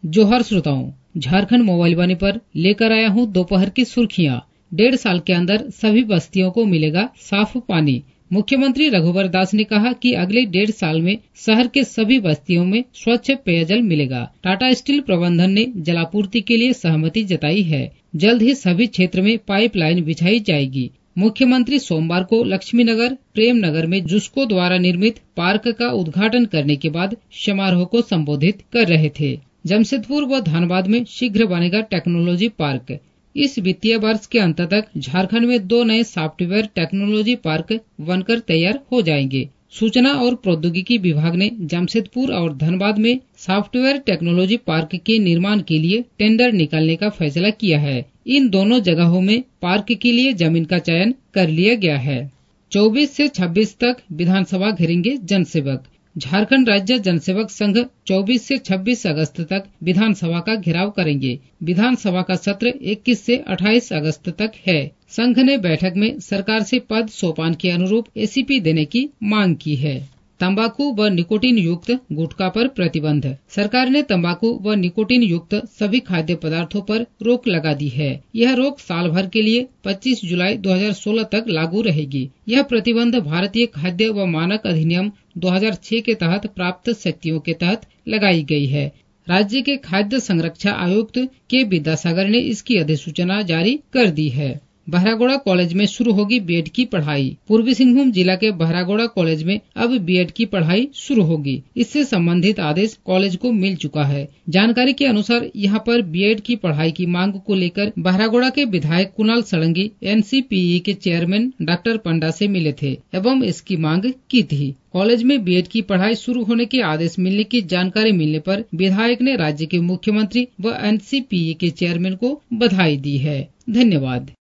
जोहार श्रोताओं, झारखंड मोबाइल वाणी पर लेकर आया हूँ दोपहर की सुर्खियाँ। 1.5 साल के अंदर सभी बस्तियों को मिलेगा साफ पानी। मुख्यमंत्री रघुवर दास ने कहा कि अगले 1.5 साल में शहर के सभी बस्तियों में स्वच्छ पेयजल मिलेगा। टाटा स्टील प्रबंधन ने जलापूर्ति के लिए सहमति जताई है। जल्द ही सभी क्षेत्र में पाइपलाइन बिछाई जाएगी। मुख्यमंत्री सोमवार को लक्ष्मीनगर प्रेम नगर में जुस्को द्वारा निर्मित पार्क का उद्घाटन करने के बाद समारोह को संबोधित कर रहे थे। जमशेदपुर व धनबाद में शीघ्र बनेगा टेक्नोलॉजी पार्क। इस वित्तीय वर्ष के अंत तक झारखंड में 2 नए सॉफ्टवेयर टेक्नोलॉजी पार्क बनकर तैयार हो जाएंगे। सूचना और प्रौद्योगिकी विभाग ने जमशेदपुर और धनबाद में सॉफ्टवेयर टेक्नोलॉजी पार्क के निर्माण के लिए टेंडर निकालने का फैसला किया है। इन दोनों जगहों में पार्क के लिए जमीन का चयन कर लिया गया है। 24 से 26 तक विधानसभा घेरेंगे जनसेवक। झारखंड राज्य जनसेवक संघ 24 से 26 अगस्त तक विधानसभा का घेराव करेंगे। विधानसभा का सत्र 21 से 28 अगस्त तक है। संघ ने बैठक में सरकार से पद सोपान के अनुरूप एसीपी देने की मांग की है। तंबाकू व निकोटीन युक्त गुटखा पर प्रतिबंध। सरकार ने तंबाकू व निकोटीन युक्त सभी खाद्य पदार्थों पर रोक लगा दी है। यह रोक साल भर के लिए 25 जुलाई 2016 तक लागू रहेगी। यह प्रतिबंध भारतीय खाद्य व मानक अधिनियम 2006 के तहत प्राप्त शक्तियों के तहत लगाई गई है। राज्य के खाद्य संरक्षा आयुक्त के विद्यासागर ने इसकी अधिसूचना जारी कर दी है। बहरागोड़ा कॉलेज में शुरू होगी बीएड की पढ़ाई। पूर्वी सिंहभूम जिला के बहरागोड़ा कॉलेज में अब बीएड की पढ़ाई शुरू होगी। इससे संबंधित आदेश कॉलेज को मिल चुका है। जानकारी के अनुसार यहां पर बीएड की पढ़ाई की मांग को लेकर बहरागोड़ा के विधायक कुणाल सड़ंगी एनसीपीई के चेयरमैन डॉक्टर पंडा से मिले थे एवं इसकी मांग की थी। कॉलेज में बीएड की पढ़ाई शुरू होने के आदेश मिलने की जानकारी मिलने पर विधायक ने राज्य के मुख्यमंत्री व एनसीपीई के चेयरमैन को बधाई दी है। धन्यवाद।